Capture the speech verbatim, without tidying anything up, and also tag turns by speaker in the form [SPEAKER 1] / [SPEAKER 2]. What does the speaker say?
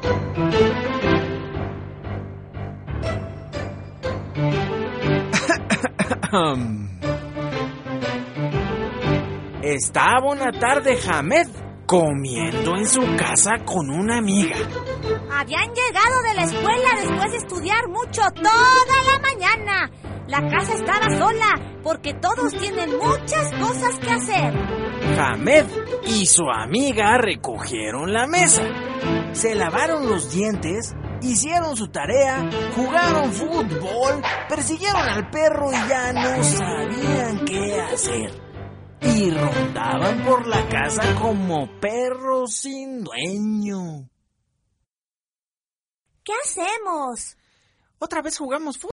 [SPEAKER 1] Estaba una tarde Hamed comiendo en su casa con una amiga.
[SPEAKER 2] Habían llegado de la escuela después de estudiar mucho toda la mañana. La casa estaba sola porque todos tienen muchas cosas que hacer.
[SPEAKER 1] Hamed y su amiga recogieron la mesa, se lavaron los dientes, hicieron su tarea, jugaron fútbol, persiguieron al perro y ya no sabían qué hacer. Y rondaban por la casa como perros sin dueño.
[SPEAKER 2] ¿Qué hacemos?
[SPEAKER 1] Otra vez jugamos fútbol.